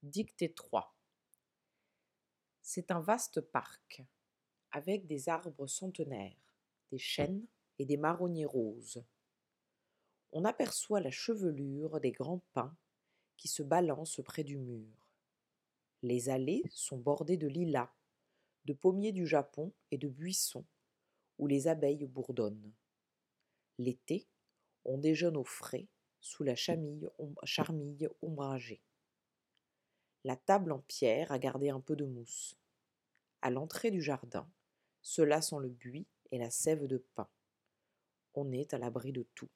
Dictée 3. C'est un vaste parc, avec des arbres centenaires, des chênes et des marronniers roses. On aperçoit la chevelure des grands pins qui se balancent près du mur. Les allées sont bordées de lilas, de pommiers du Japon et de buissons, où les abeilles bourdonnent. L'été, on déjeune au frais, sous la charmille ombragée. La table en pierre a gardé un peu de mousse. À l'entrée du jardin, cela sent le buis et la sève de pin. On est à l'abri de tout.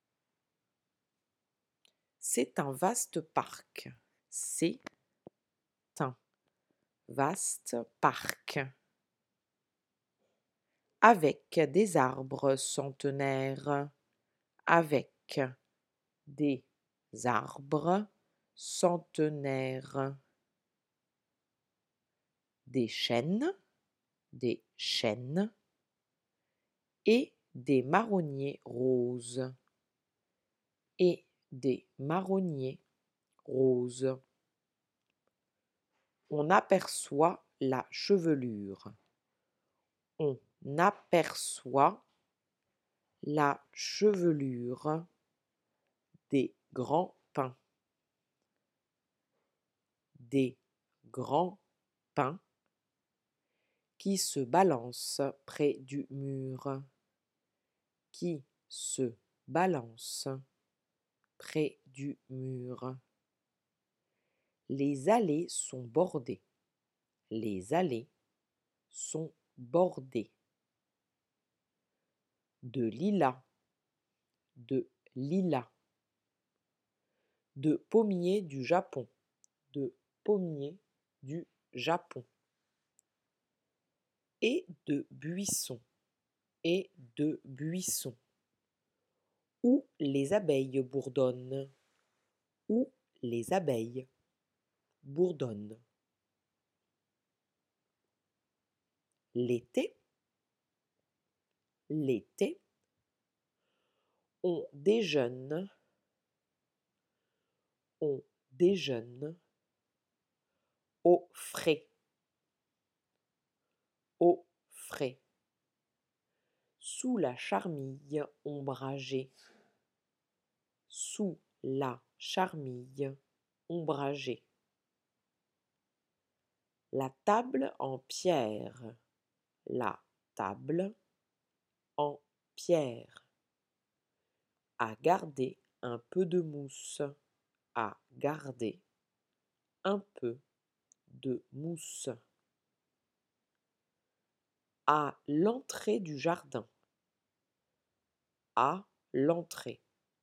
C'est un vaste parc. C'est un vaste parc. Avec des arbres centenaires. Avec des arbres centenaires. Des chênes et des marronniers roses. Et des marronniers roses. On aperçoit la chevelure. On aperçoit la chevelure des grands pins. Des grands pins qui se balancent près du mur. Qui se balancent près du mur. Les allées sont bordées. Les allées sont bordées de lilas, de lilas, de pommiers du Japon, de pommiers du Japon, et de buissons, où les abeilles bourdonnent, où les abeilles bourdonnent. L'été, on déjeune, au frais, sous la charmille ombragée, sous la charmille ombragée. La table en pierre, la table en pierre. À garder un peu de mousse, à garder un peu de mousse. À l'entrée du jardin, à l'entrée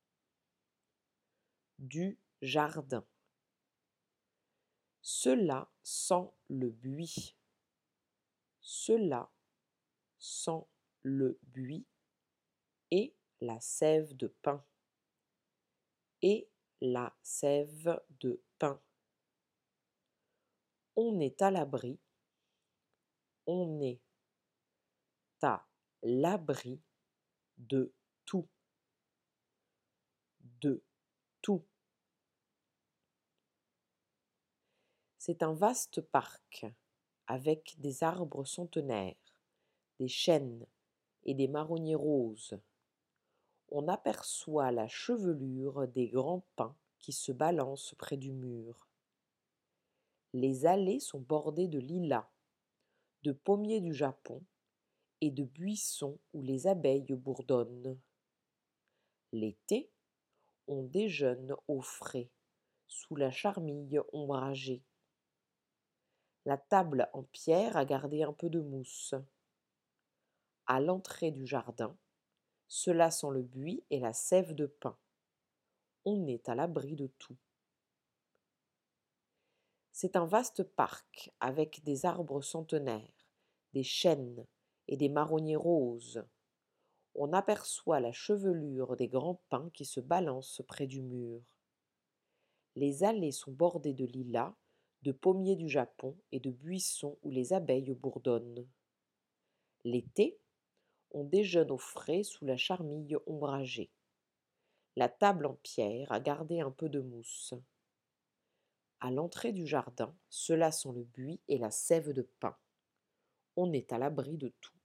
du jardin. Cela sent le buis. Cela sent le buis et la sève de pin. Et la sève de pin. On est à l'abri. On est à l'abri de tout. De tout. C'est un vaste parc avec des arbres centenaires, des chênes et des marronniers roses. On aperçoit la chevelure des grands pins qui se balancent près du mur. Les allées sont bordées de lilas, de pommiers du Japon et de buissons où les abeilles bourdonnent. L'été, on déjeune au frais, sous la charmille ombragée. La table en pierre a gardé un peu de mousse. À l'entrée du jardin, cela sent le buis et la sève de pin. On est à l'abri de tout. C'est un vaste parc avec des arbres centenaires, des chênes et des marronniers roses. On aperçoit la chevelure des grands pins qui se balancent près du mur. Les allées sont bordées de lilas, de pommiers du Japon et de buissons où les abeilles bourdonnent. L'été, on déjeune au frais sous la charmille ombragée. La table en pierre a gardé un peu de mousse. À l'entrée du jardin, cela sent le buis et la sève de pin. On est à l'abri de tout.